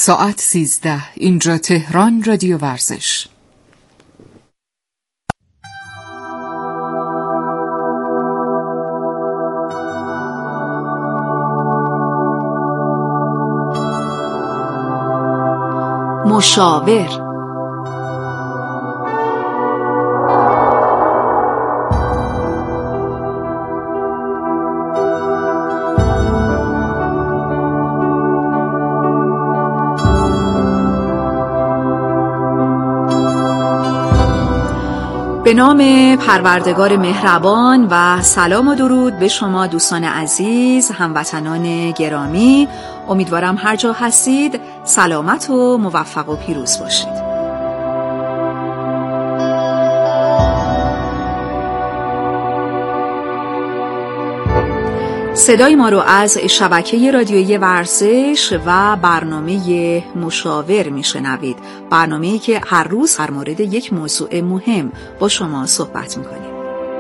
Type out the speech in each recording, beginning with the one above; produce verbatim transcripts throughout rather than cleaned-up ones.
ساعت سیزده. اینجا تهران، رادیو ورزش. مشاور. به نام پروردگار مهربان و سلام و درود به شما دوستان عزیز، هموطنان گرامی. امیدوارم هر جا هستید سلامت و موفق و پیروز باشید. صدای ما رو از شبکه رادیویی ورزش و برنامه مشاور میشنوید، برنامه‌ای که هر روز در مورد یک موضوع مهم با شما صحبت میکنیم.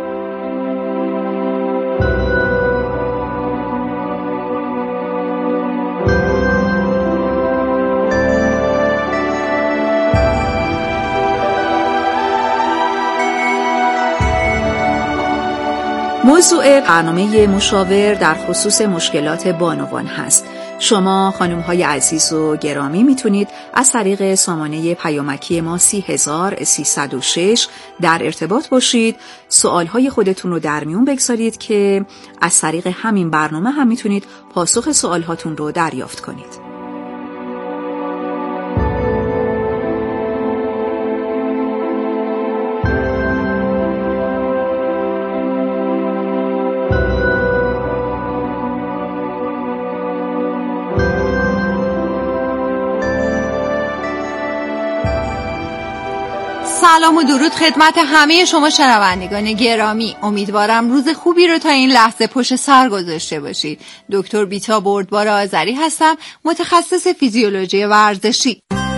موضوع برنامه مشاور در خصوص مشکلات بانوان هست. شما خانم‌های عزیز و گرامی میتونید از طریق سامانه پیامکی ما سی هزار سیصد و شش در ارتباط باشید، سوالهای خودتون رو در میون بگذارید که از طریق همین برنامه هم میتونید پاسخ سوالهاتون رو دریافت کنید. سلام و درود خدمت همه شما شنوندگان گرامی. امیدوارم روز خوبی رو تا این لحظه پشت سر گذاشته باشید. دکتر بیتا بردبار آذری هستم، متخصص فیزیولوژی ورزشی.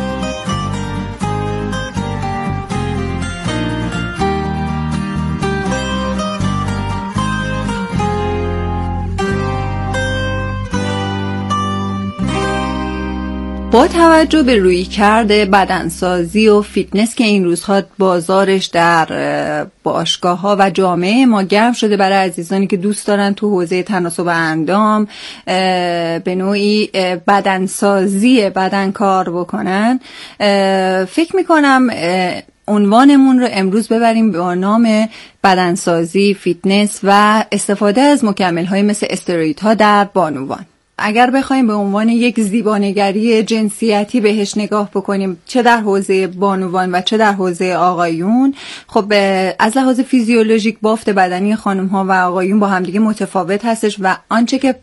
با توجه به رویکرد بدنسازی و فیتنس که این روزها بازارش در باشگاه‌ها و جامعه ما گرم شده برای عزیزانی که دوست دارن تو حوزه تناسب اندام به نوعی بدنسازی بدن کار بکنن، فکر میکنم عنوانمون رو امروز ببریم با نام بدنسازی، فیتنس و استفاده از مکمل‌های مثل استروئیدها در بانوان. اگر بخوایم به عنوان یک زیبانگری جنسیتی بهش نگاه بکنیم، چه در حوزه بانوان و چه در حوزه آقایون، خب از لحاظ فیزیولوژیک بافت بدنی خانم ها و آقایون با همدیگه متفاوت هستش و آنچه که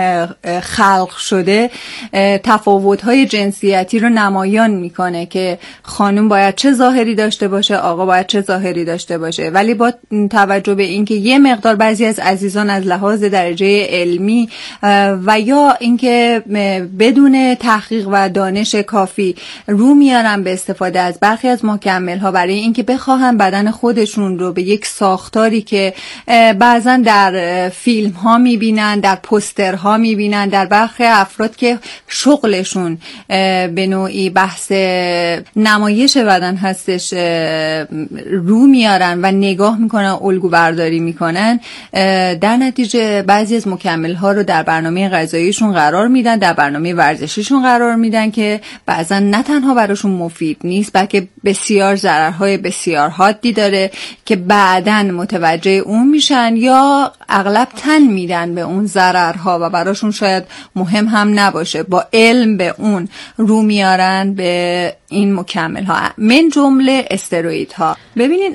خلق شده تفاوت های جنسیتی رو نمایان میکنه که خانم باید چه ظاهری داشته باشه، آقا باید چه ظاهری داشته باشه. ولی با توجه به اینکه یه مقدار بعضی از عزیزان از لحاظ درجه علمی و یا اینکه بدون تحقیق و دانش کافی رو میارن به استفاده از برخی از مکمل ها برای اینکه بخواهن بدن خودشون رو به یک ساختاری که بعضا در فیلم ها میبینن، در پوستر ها میبینن، در برخی افراد که شغلشون به نوعی بحث نمایش بدن هستش رو میارن و نگاه میکنن، الگو برداری میکنن، در نتیجه بعضی از مکمل ها رو در برنامه غذایی شون قرار میدن، در برنامه ورزشیشون قرار میدن که بعضا نه تنها براشون مفید نیست بلکه بسیار ضررهای بسیار حادی داره که بعداً متوجه اون میشن یا اغلب تن میدن به اون ضررها و براشون شاید مهم هم نباشه، با علم به اون رو میارن به این مکمل ها، من جمله استروئیدها. ببینین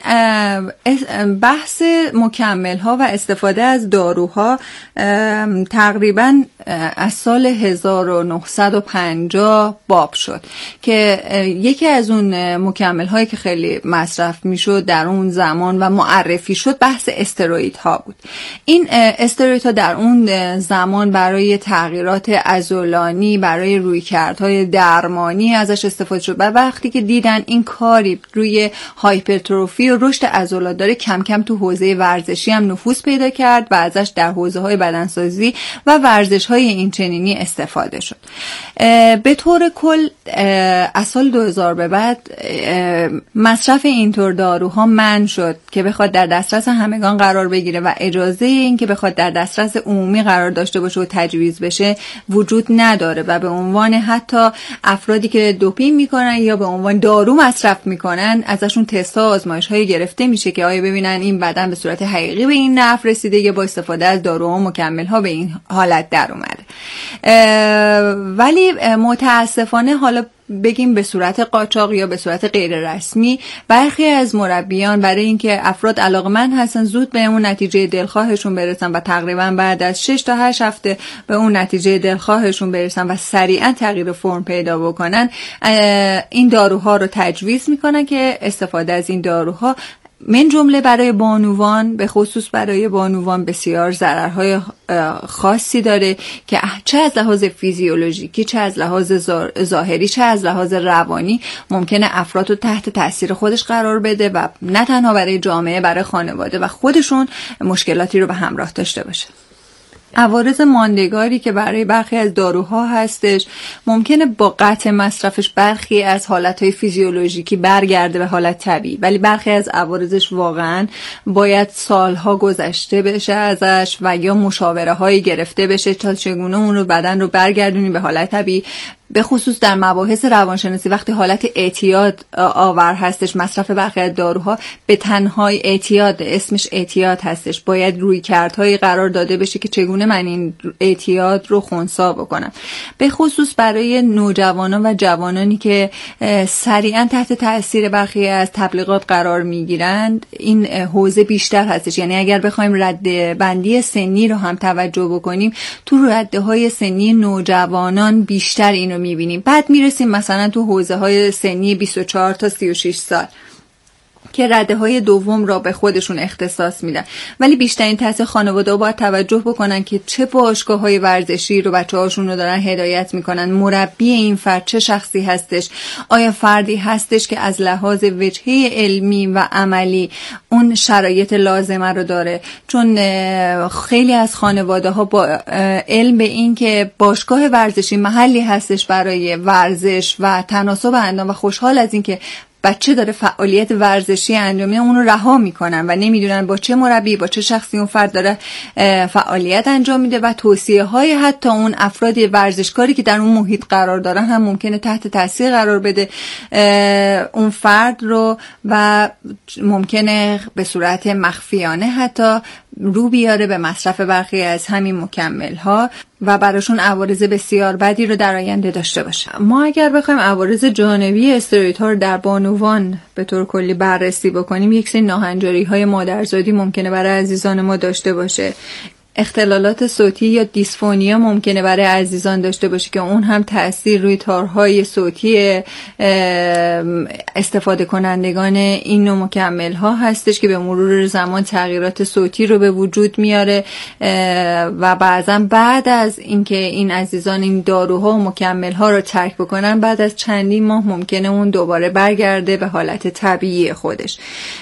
بحث مکمل ها و استفاده از داروها تقریباً از سال هزار و نهصد و پنجاه باب شد که یکی از اون مکمل هایی که خیلی مصرف میشد در اون زمان و معرفی شد بحث استروئیدها بود. این استروئیدها در اون زمان برای تغییرات عضلانی، برای رویکردهای درمانی ازش استفاده شد. و وقتی که دیدن این کاری روی هایپرتروفی و رشد عضلات داره، کم کم تو حوزه ورزشی هم نفوذ پیدا کرد و ازش در حوزه‌های بدنسازی و ورزش‌های این چنینی استفاده شد. به طور کل از سال دو هزار به بعد مصرف اینطور داروها منع شد که بخواد در دسترس همگان قرار بگیره و اجازه این که بخواد در دسترس عمومی قرار داشته باشه و تجویز بشه وجود نداره و به عنوان حتی افرادی که دوپینگ میکنن یا به عنوان دارو مصرف میکنن ازشون تست‌ها آزمایش‌های گرفته میشه که آیا ببینن این بدن به صورت حقیقی به این نفع رسیده یا با استفاده از داروها و مکمل‌ها به این حالت در اومده. ولی متاسفانه حالا بگیم به صورت قاچاق یا به صورت غیر رسمی برخی از مربیان برای اینکه افراد علاقمند هستن زود به اون نتیجه دلخواهشون برسن و تقریبا بعد از شش تا هشت هفته به اون نتیجه دلخواهشون برسن و سریعا تغییر فرم پیدا بکنن، این داروها رو تجویز میکنن که استفاده از این داروها من جمله برای بانوان، به خصوص برای بانوان بسیار ضررهای خاصی داره که چه از لحاظ فیزیولوژیکی، چه از لحاظ ظاهری، چه از لحاظ روانی ممکنه افراد رو تحت تاثیر خودش قرار بده و نه تنها برای جامعه، برای خانواده و خودشون مشکلاتی رو به همراه داشته باشه. عوارض ماندگاری که برای برخی از داروها هستش ممکنه با قطع مصرفش برخی از حالتهای فیزیولوژیکی برگرده به حالت طبیعی، ولی برخی از عوارضش واقعا باید سالها گذشته بشه ازش و یا مشاوره هایی گرفته بشه تا چگونه اون رو بدن رو برگردونی به حالت طبیعی. به خصوص در مباحث روانشناسی وقتی حالت اعتیاد آور هستش، مصرف برخی از داروها به تنهای اعتیاد، اسمش اعتیاد هستش، باید رویکردهایی قرار داده بشه که چگونه من این اعتیاد رو خنثی بکنم. به خصوص برای نوجوانان و جوانانی که سریعا تحت تاثیر برخی از تبلیغات قرار میگیرند این حوزه بیشتر هستش. یعنی اگر بخوایم رده بندی سنی رو هم توجه بکنیم، تو رده های سنی نوجوانان بیشتر اینو میبینیم. بعد میرسیم مثلا تو حوزه های سنی بیست و چهار تا سی و شش سال که رده های دوم را به خودشون اختصاص میدن. ولی بیشترین تاثیر خانواده باید توجه بکنن که چه باشگاه های ورزشی رو بچه هاشون رو دارن هدایت میکنن، مربی این فرد چه شخصی هستش، آیا فردی هستش که از لحاظ وجهه علمی و عملی اون شرایط لازمه رو داره. چون خیلی از خانواده ها با علم به این که باشگاه ورزشی محلی هستش برای ورزش و تناسب اندام و خوشحال از این که بچه داره فعالیت ورزشی انجام میده اون رو رها میکنن و نمیدونن با چه مربی، با چه شخصی اون فرد داره فعالیت انجام میده و توصیه های حتی اون افراد ورزشکاری که در اون محیط قرار دارن هم ممکنه تحت تاثیر قرار بده اون فرد رو و ممکنه به صورت مخفیانه حتی رو بیاره به مصرف برخی از همین مکمل ها و براشون عوارض بسیار بدی رو در آینده داشته باشه. ما اگر بخوایم عوارض جانبی استروئیدها رو در بانوان به طور کلی بررسی بکنیم، یک سری ناهنجاری های مادرزادی ممکنه برای عزیزان ما داشته باشه. اختلالات صوتی یا دیسفونیا ممکنه برای عزیزان داشته باشه که اون هم تأثیر روی تارهای صوتی استفاده کنندگان این نوع مکمل ها هستش که به مرور زمان تغییرات صوتی رو به وجود میاره و بعضا بعد از اینکه این عزیزان این داروها و مکمل ها رو ترک بکنن بعد از چندین ماه ممکنه اون دوباره برگرده به حالت طبیعی خودش.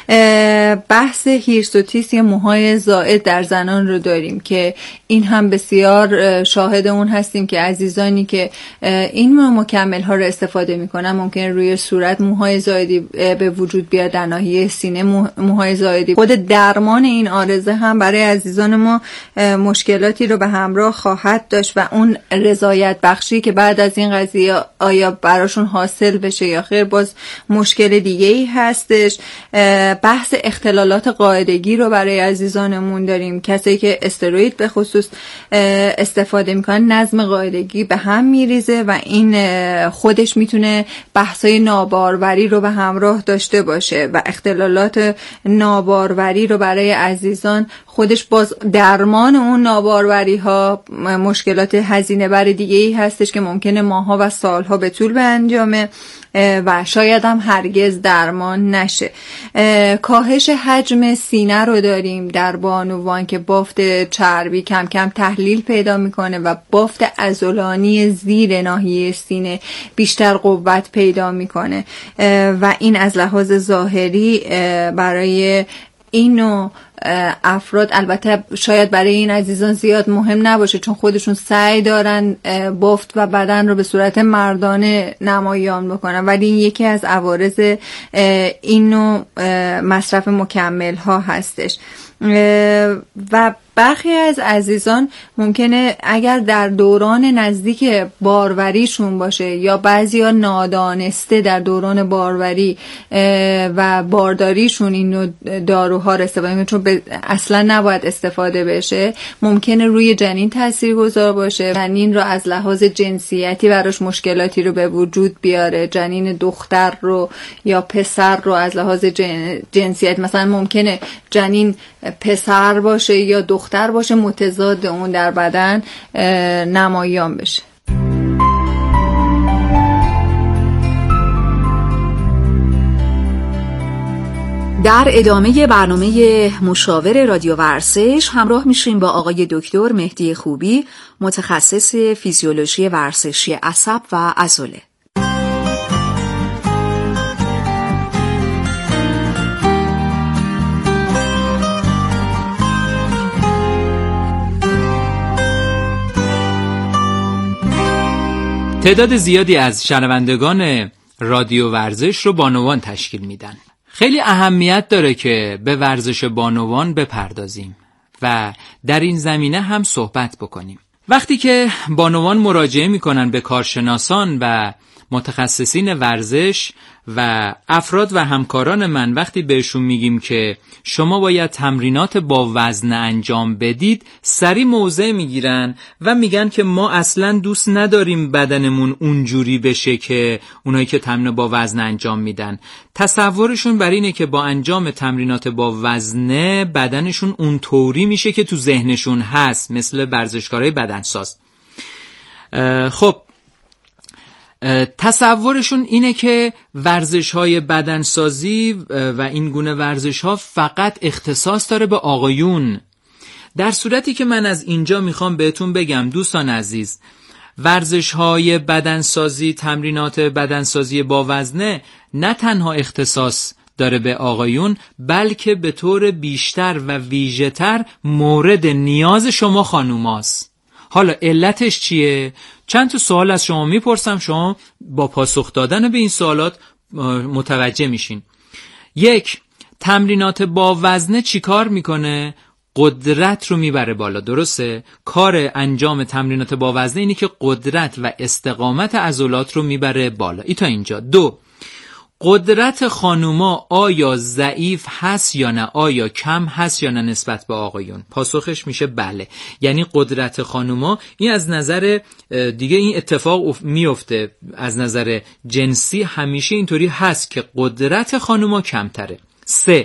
بحث هیرسوتیس یا موهای زائد در زنان رو داریم که این هم بسیار شاهد اون هستیم که عزیزانی که این مکمل ها رو استفاده میکنن ممکن روی صورت موهای زائدی به وجود بیاد، در ناحیه سینه موهای زائدی. خود درمان این عارضه هم برای عزیزان ما مشکلاتی رو به همراه خواهد داشت و اون رضایت بخشی که بعد از این قضیه آیا براشون حاصل بشه یا خیر باز مشکل دیگه ای هستش. بحث اختلالات قاعدگی رو برای عزیزانمون داریم، کسایی که استروئید به خصوص استفاده میکنن نظم قاعدگی به هم میریزه و این خودش میتونه بحثای ناباروری رو به همراه داشته باشه و اختلالات ناباروری رو برای عزیزان خودش باز درمان اون ناباروری ها مشکلات هزینه بر دیگه ای هستش که ممکنه ماها و سالها به طول به انجامه و شاید هم هرگز درمان نشه. کاهش حجم سینه رو داریم در بانوان که بافت چربی کم کم تحلیل پیدا میکنه و بافت عضلانی زیر ناحیه سینه بیشتر قوت پیدا میکنه و این از لحاظ ظاهری برای اینو افراد، البته شاید برای این عزیزان زیاد مهم نباشه چون خودشون سعی دارن بافت و بدن رو به صورت مردانه نمایان بکنن، ولی این یکی از عوارض اینو مصرف مکمل ها هستش. و برخی از عزیزان ممکنه اگر در دوران نزدیک باروریشون باشه یا بعضیا نادانسته در دوران باروری و بارداریشون اینو داروها رو استفاده کنن چون اصلا نباید استفاده بشه، ممکنه روی جنین تاثیرگذار باشه، جنین رو از لحاظ جنسیتی براش مشکلاتی رو به وجود بیاره، جنین دختر رو یا پسر رو از لحاظ جنسیت، مثلا ممکنه جنین پسر باشه یا دختر باشه، متضاد اون در بدن نمایان بشه. در ادامه برنامه مشاور رادیو ورزش همراه میشیم با آقای دکتر مهدی خوبی، متخصص فیزیولوژی ورزشی عصب و عضله. تعداد زیادی از شنوندگان رادیو ورزش رو بانوان تشکیل میدن. خیلی اهمیت داره که به ورزش بانوان بپردازیم و در این زمینه هم صحبت بکنیم. وقتی که بانوان مراجعه میکنن به کارشناسان و متخصصین ورزش و افراد و همکاران من، وقتی بهشون میگیم که شما باید تمرینات با وزن انجام بدید، سری موضع میگیرن و میگن که ما اصلا دوست نداریم بدنمون اونجوری بشه که اونایی که تمرین با وزن انجام میدن. تصورشون بر اینه که با انجام تمرینات با وزنه بدنشون اونطوری میشه که تو ذهنشون هست، مثل ورزشکارای بدنساز. خب تصورشون اینه که ورزش‌های بدنسازی و این گونه ورزش‌ها فقط اختصاص داره به آقایون، در صورتی که من از اینجا میخوام بهتون بگم دوستان عزیز، ورزش‌های بدنسازی، تمرینات بدنسازی با وزنه نه تنها اختصاص داره به آقایون، بلکه به طور بیشتر و ویژه‌تر مورد نیاز شما خانوماست. حالا علتش چیه؟ چند تا سوال از شما میپرسم، شما با پاسخ دادن به این سوالات متوجه میشین. یک، تمرینات با وزنه چی کار میکنه؟ قدرت رو میبره بالا، درسته؟ کار انجام تمرینات با وزنه اینه که قدرت و استقامت عضلات رو میبره بالا. ای تا اینجا. دو، قدرت خانوما آیا ضعیف هست یا نه؟ آیا کم هست یا نه نسبت به آقایون؟ پاسخش میشه بله. یعنی قدرت خانوما، این از نظر دیگه این اتفاق میفته، از نظر جنسی همیشه اینطوری هست که قدرت خانوما کمتره. سه،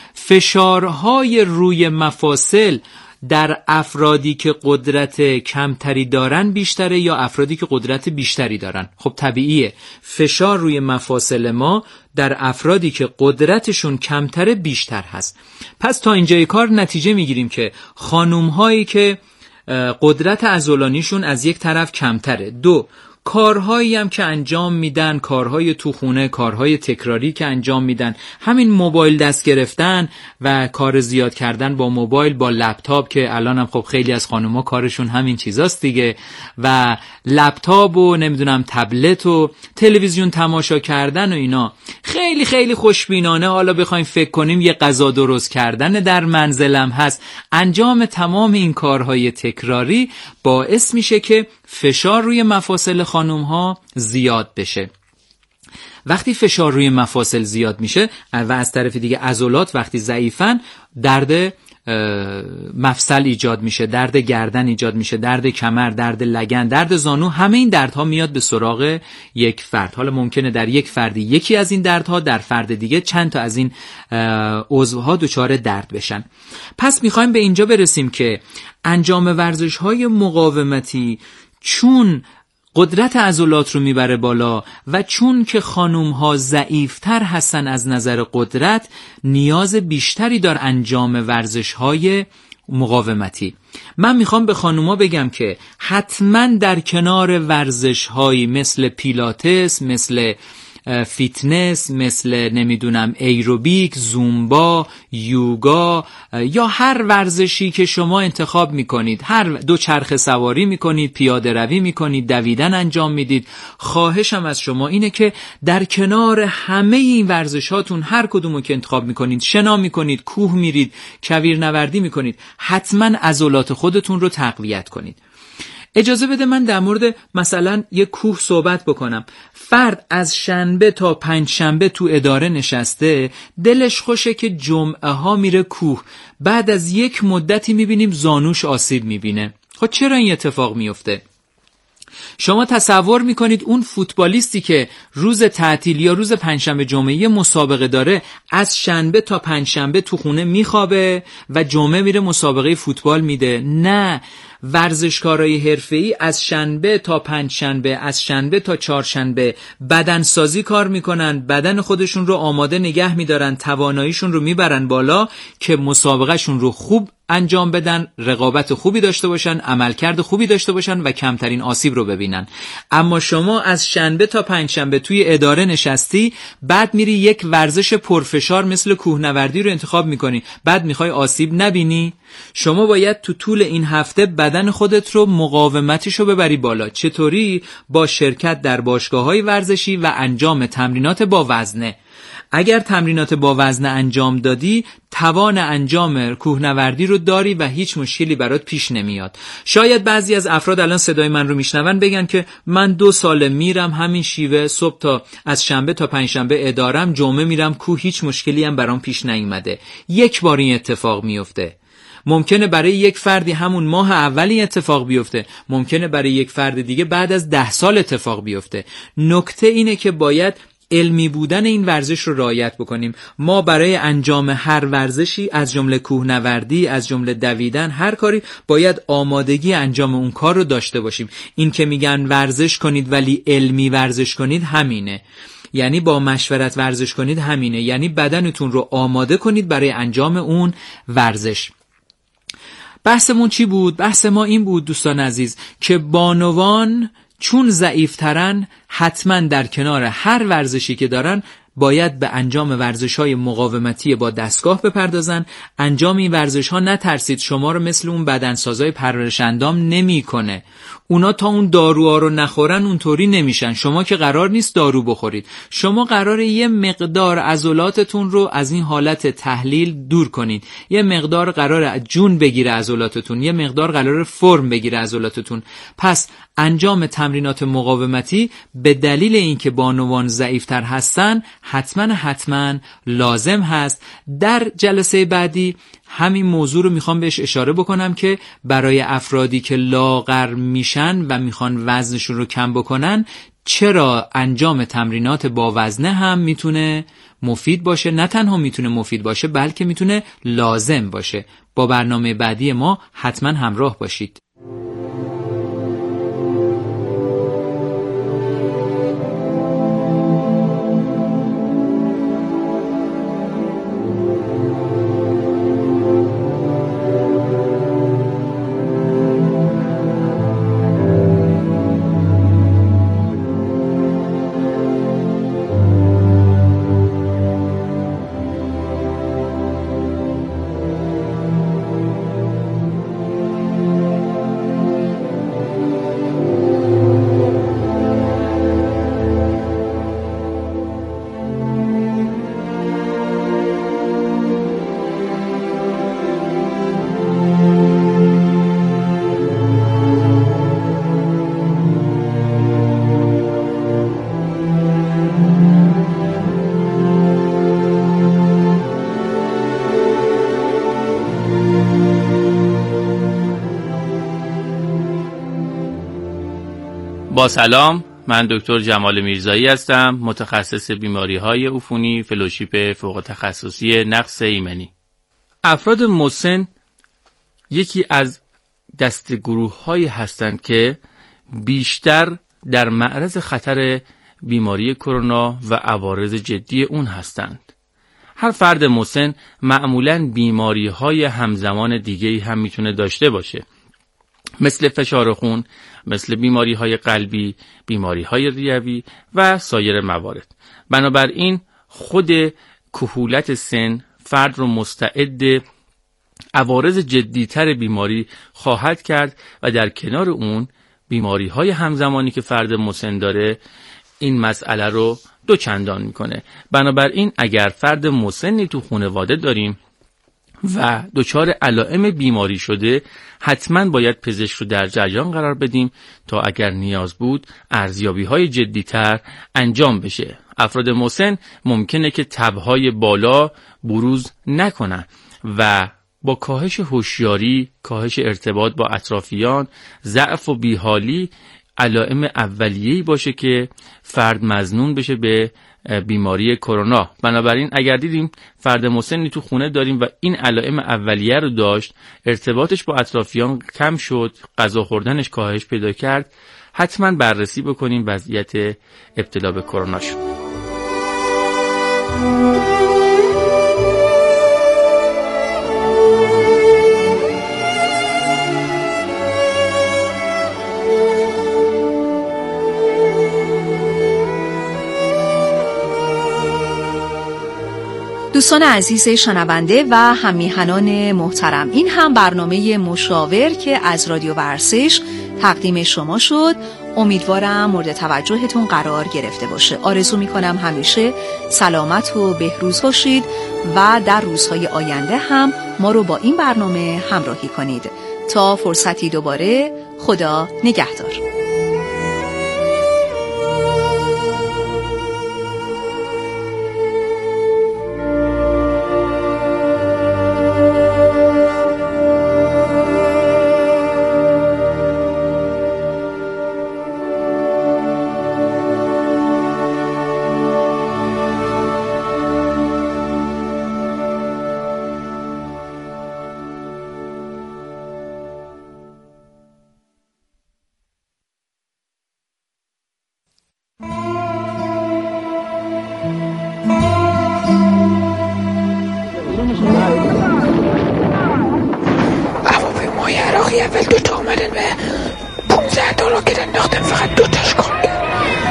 فشارهای روی مفاصل در افرادی که قدرت کمتری دارن بیشتره یا افرادی که قدرت بیشتری دارن؟ خب طبیعیه، فشار روی مفاصل ما در افرادی که قدرتشون کمتره بیشتر هست. پس تا اینجای کار نتیجه میگیریم که خانوم هایی که قدرت عضلانیشون از یک طرف کمتره. دو، کارهایی هم که انجام میدن، کارهای تو خونه، کارهای تکراری که انجام میدن، همین موبایل دست گرفتن و کار زیاد کردن با موبایل، با لپتاپ، که الان هم خب خیلی از خانوما کارشون همین چیزاست دیگه، و لپتاپ و نمیدونم تبلت و تلویزیون تماشا کردن و اینا، خیلی خیلی خوشبینانه حالا بخوایم فکر کنیم یه غذا درست کردن در منزلم هست. انجام تمام این کارهای تکراری باعث میشه که فشار روی مفاصل خانوم ها زیاد بشه. وقتی فشار روی مفاصل زیاد میشه و از طرف دیگه عضلات وقتی ضعیفن، درد مفصل ایجاد میشه، درد گردن ایجاد میشه، درد کمر، درد لگن، درد زانو، همه این دردها میاد به سراغ یک فرد. حالا ممکنه در یک فردی یکی از این دردها، در فرد دیگه چند تا از این عضوها دچار درد بشن. پس میخوایم به اینجا برسیم که انجام ورزش‌های مقاومتی چون قدرت عضلات رو میبره بالا و چون که خانوم‌ها ضعیف‌تر هستن از نظر قدرت، نیاز بیشتری دار انجام ورزش‌های مقاومتی. من میخوام به خانوما بگم که حتما در کنار ورزش‌هایی مثل پیلاتس، مثل فیتنس، مثل نمیدونم ایروبیک، زومبا، یوگا یا هر ورزشی که شما انتخاب میکنید، هر دو چرخ سواری میکنید، پیاده روی میکنید، دویدن انجام میدید، خواهشم از شما اینه که در کنار همه این ورزشاتون هر کدومو که انتخاب میکنید، شنا میکنید، کوه میرید، کویرنوردی میکنید، حتما عضلات خودتون رو تقویت کنید. اجازه بده من در مورد مثلا یک کوه صحبت بکنم. فرد از شنبه تا پنج شنبه تو اداره نشسته، دلش خوشه که جمعه ها میره کوه، بعد از یک مدتی میبینیم زانوش آسیب میبینه. خب چرا این اتفاق میفته؟ شما تصور میکنید اون فوتبالیستی که روز تعطیل یا روز پنجشنبه جمعه مسابقه داره، از شنبه تا پنجشنبه تو خونه میخوابه و جمعه میره مسابقه فوتبال میده؟ نه، ورزشکارای حرفه‌ای از شنبه تا پنجشنبه، از شنبه تا چهارشنبه بدنسازی کار میکنن، بدن خودشون رو آماده نگه میدارن، تواناییشون رو میبرن بالا که مسابقهشون رو خوب انجام بدن، رقابت خوبی داشته باشن، عملکرد خوبی داشته باشن و کمترین آسیب رو ببینن. اما شما از شنبه تا پنجشنبه توی اداره نشستی، بعد میری یک ورزش پرفشار مثل کوهنوردی رو انتخاب میکنی، بعد میخوای آسیب نبینی؟ شما باید تو طول این هفته بدن خودت رو، مقاومتش رو ببری بالا. چطوری؟ با شرکت در باشگاه‌های ورزشی و انجام تمرینات با وزنه. اگر تمرینات با وزنه انجام دادی، توان انجام کوهنوردی رو داری و هیچ مشکلی برات پیش نمیاد. شاید بعضی از افراد الان صدای من رو میشنون بگن که من دو ساله میرم همین شیوه، صبح تا از شنبه تا پنجشنبه ادارم، جمعه میرم کوه، هیچ مشکلی هم برام پیش نیومده. یک بار این اتفاق میفته. ممکنه برای یک فردی همون ماه اولی اتفاق بیفته، ممکنه برای یک فرد دیگه بعد از ده سال اتفاق بیفته. نکته اینه که باید علمی بودن این ورزش رو رعایت بکنیم. ما برای انجام هر ورزشی، از جمله کوهنوردی، از جمله دویدن، هر کاری، باید آمادگی انجام اون کار رو داشته باشیم. این که میگن ورزش کنید ولی علمی ورزش کنید، همینه. یعنی با مشورت ورزش کنید، همینه. یعنی بدنتون رو آماده کنید برای انجام اون ورزش. بحثمون چی بود؟ بحث ما این بود دوستان عزیز که بانوان چون ضعیف‌ترن، حتما در کنار هر ورزشی که دارن باید به انجام ورزش‌های مقاومتی با دستگاه بپردازن. انجام این ورزش‌ها، نترسید، شما رو مثل اون بدنسازای پرورش اندام نمی‌کنه. اونا تا اون داروها رو نخورن اونطوری نمیشن. شما که قرار نیست دارو بخورید، شما قراره یه مقدار عضلاتتون رو از این حالت تحلیل دور کنید، یه مقدار قراره جون بگیره عضلاتتون، یه مقدار قراره فرم بگیره عضلاتتون. پس انجام تمرینات مقاومتی به دلیل اینکه بانوان ضعیف‌تر هستن حتما حتما لازم هست. در جلسه بعدی همین موضوع رو میخوام بهش اشاره بکنم که برای افرادی که لاغر میشن و میخوان وزنشون رو کم بکنن، چرا انجام تمرینات با وزنه هم میتونه مفید باشه. نه تنها میتونه مفید باشه، بلکه میتونه لازم باشه. با برنامه بعدی ما حتما همراه باشید. با سلام، من دکتر جمال میرزایی هستم، متخصص بیماری‌های عفونی، فلوشیپ فوق تخصصی نقص ایمنی. افراد مسن یکی از دسته گروه‌هایی هستند که بیشتر در معرض خطر بیماری کرونا و عوارض جدی اون هستند. هر فرد مسن معمولاً بیماری‌های همزمان دیگه‌ای هم میتونه داشته باشه، مثل فشار خون، مثل بیماری‌های قلبی، بیماری‌های ریوی و سایر موارد. بنابراین خود کهولت سن فرد رو مستعد عوارض جدی‌تر بیماری خواهد کرد و در کنار اون بیماری‌های همزمانی که فرد مسن داره این مسئله رو دو چندان میکنه. بنابراین اگر فرد مسنی تو خانواده داریم و دچار علائم بیماری شده، حتما باید پزشک رو در جریان قرار بدیم تا اگر نیاز بود ارزیابی‌های جدی‌تر انجام بشه. افراد مسن ممکنه که تب‌های بالا بروز نکنن و با کاهش هوشیاری، کاهش ارتباط با اطرافیان، ضعف و بیحالی علائم اولیه‌ای باشه که فرد مظنون بشه به بیماری کرونا. بنابراین اگر دیدیم فرد مسنی تو خونه داریم و این علائم اولیه رو داشت، ارتباطش با اطرافیان کم شد، غذا خوردنش کاهش پیدا کرد، حتما بررسی بکنیم وضعیت ابتلا به کرونا شد. دوستان عزیز شنونده و هم‌میهنان محترم، این هم برنامه مشاور که از رادیو ورزش تقدیم شما شد. امیدوارم مورد توجهتون قرار گرفته باشه. آرزو میکنم همیشه سلامت و بهروز باشید و در روزهای آینده هم ما رو با این برنامه همراهی کنید. تا فرصتی دوباره، خدا نگهدار. اول دو تا اومدن به پونزده دلار که انداختن، فقط دو تاش کار کرد.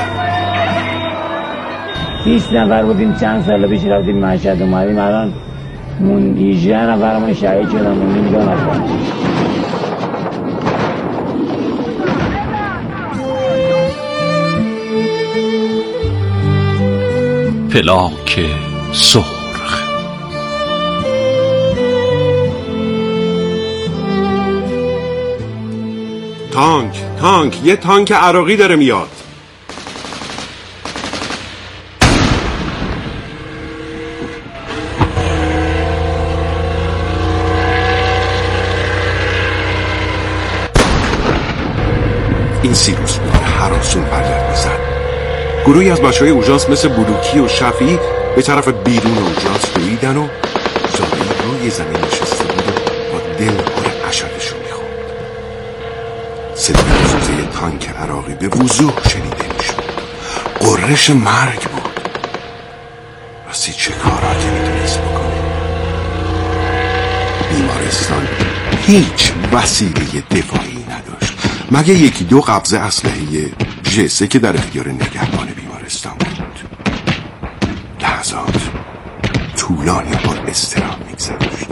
بیست نفر بودیم، چند سال پیش رفتیم مشهد اومدیم، الان مون هجده نفرمون شهید شدن، موندیم دو نفر. پلاک سرخ. تانک تانک یه تانک عراقی داره میاد. این سیروس بود که هراسون پرگرد میزد. گروهی از بچه های اوژانس مثل بلوکی و شفیعی به طرف بیرون اوژانس دویدن و زاده روی زمین نشسته بود و با دل پر اشکشون میخوند. صدای سوزه تانک عراقی به وضوح شنیده میشد. قررش مرگ بود. راستی چه کاراتی میتونست بکنه؟ بیمارستان هیچ وسیله دفاعی نداشت مگه یکی دو قبضه اسلحه جسه که در اختیار نگهبان بیمارستان بود. لحظات طولانی با اضطراب میگذشت.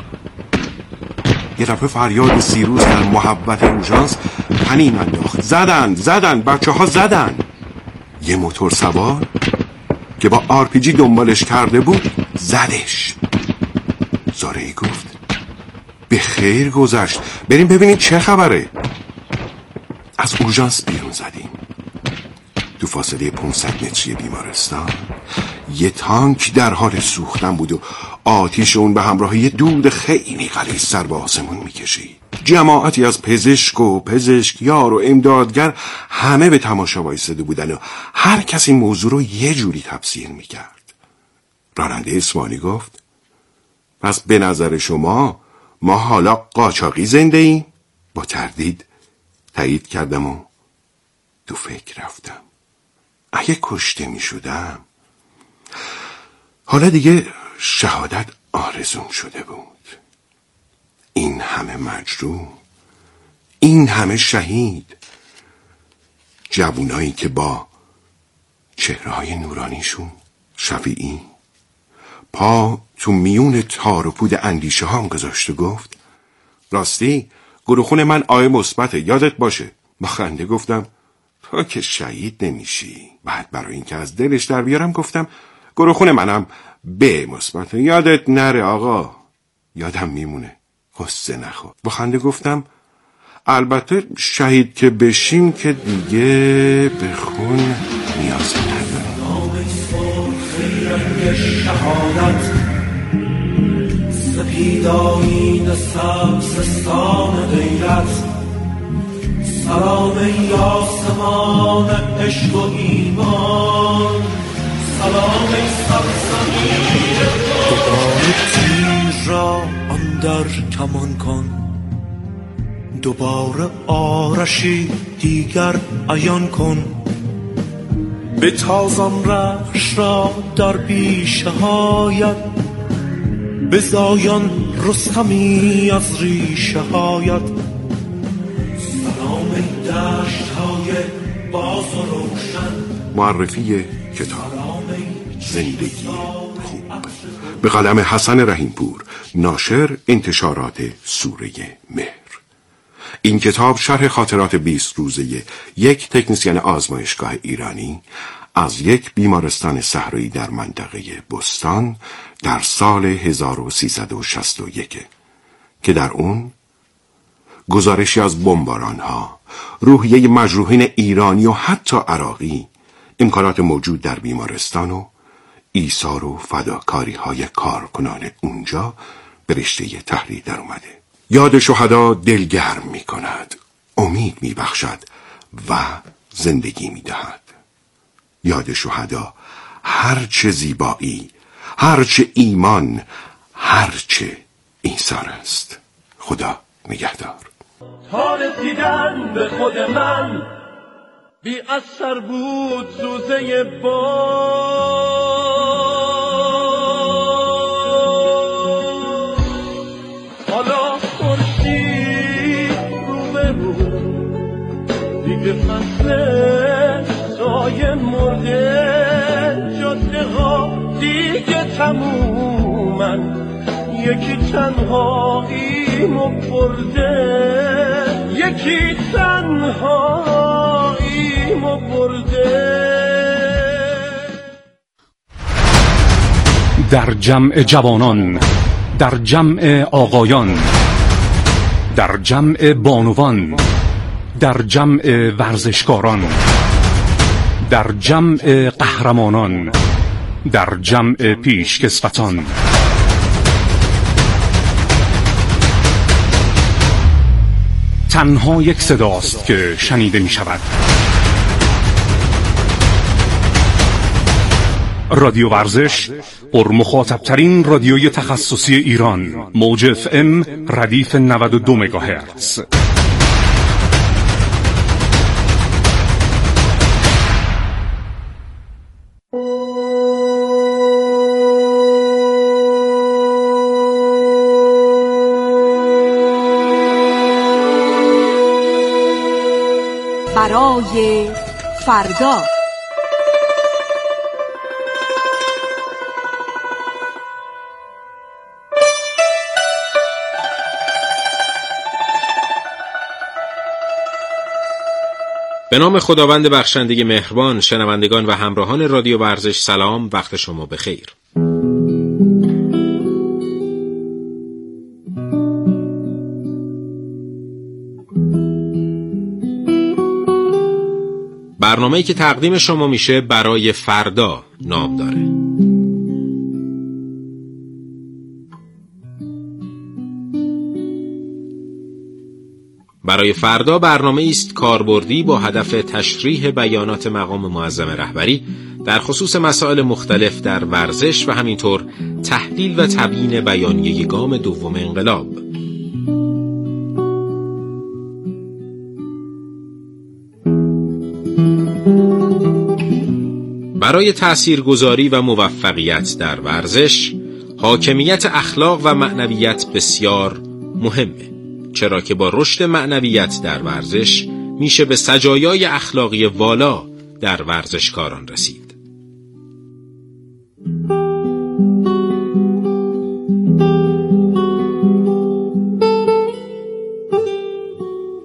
یه دفعه فریاد سیروس در محبت اوژانس طنین انداخت. زدن زدن بچه ها زدن. یه موتور سوار که با آر پی جی دنبالش کرده بود زدش. زارعی گفت به خیر گذشت، بریم ببینیم چه خبره. از اورژانس بیرون زدیم. تو فاصله پانصد متری بیمارستان یه تانک در حال سوختن بود و آتیش اون به همراه یه دود خیلی غلیظ سر به آسمون میکشید. جماعتی از پزشک و پزشکیار و امدادگر همه به تماشا وایساده بودن و هر کسی موضوع رو یه جوری تفسیر میکرد. راننده اسمانی گفت: پس به نظر شما ما حالا قاچاقی زنده ایم؟ با تردید تایید کردم و تو فکر رفتم. اگه کشته می شدم حالا دیگه شهادت آرزوم شده بود. این همه مجروح، این همه شهید، جوونایی که با چهره‌های نورانیشون، شفیعی پا تو میون تار و پود اندیشه هام گذاشت و گفت: راستی گروخون من آی مثبته، یادت باشه. با خنده گفتم: تو که شهید نمیشی. بعد برای اینکه از دلش در بیارم گفتم: گروخون منم ب مثبته، یادت نره آقا. یادم میمونه، قصه نخور. با خنده گفتم: البته شهید که بشیم که دیگه به خون نیازی نداریم. شهادت سپیدایین سبزستان غیرت، سلام ای آسمان عشق و ایمان، سلام ای سرزمین. دوباره تیر را اندر کمان کن، دوباره آرشی دیگر عیان کن. به تازم رخش را در بیشه هایت، به زایان رستمی از ریشه هایت. سلام ای دشت های باز و روشن. معرفی کتاب زندگی خوب به قلم حسن رحیمپور، ناشر انتشارات سوره مهر. این کتاب شرح خاطرات بیست روزه یک تکنسین آزمایشگاه ایرانی از یک بیمارستان صحرایی در منطقه بستان در سال هزار و سیصد و شصت و یک که در اون گزارشی از بمباران‌ها، روحیه مجروحین ایرانی و حتی عراقی، امکانات موجود در بیمارستان و ایثار و فداکاری‌های کارکنان اونجا به رشته تحریر در اومده. یاد شهدا دلگرم می کند، امید می بخشد و زندگی می دهد. یاد شهدا هرچه زیبایی، هرچه ایمان، هرچه ایثار است. خدا نگهدار. تا رسیدن به خود من بی اثر بود سوزه باد. حالا خورشید رو به رو دیگه فصل سایه مرده، جاده ها دیگه تمومن، یکی تنهاییمو برده، یکی تنهاییمو برده. در جمع جوانان، در جمع آقایان، در جمع بانوان، در جمع ورزشکاران، در جمع قهرمانان، در جمع پیشکسوتان، تنها یک صداست که شنیده می شود. رادیو ورزش، پرمخاطبترین رادیوی تخصصی ایران، موج اف ام ردیف نود و دو مگاهرتز. برای فردا. به نام خداوند بخشنده مهربان. شنوندگان و همراهان رادیو ورزش سلام، وقت شما بخیر. برنامه‌ای که تقدیم شما میشه برای فردا نام داره. برای فردا برنامه است کاربردی با هدف تشریح بیانات مقام معظم رهبری در خصوص مسائل مختلف در ورزش و همینطور تحلیل و تبیین بیانیه گام دوم انقلاب. برای تاثیرگذاری و موفقیت در ورزش، حاکمیت اخلاق و معنویت بسیار مهمه، چرا که با رشد معنویت در ورزش میشه به سجایای اخلاقی والا در ورزشکاران رسید.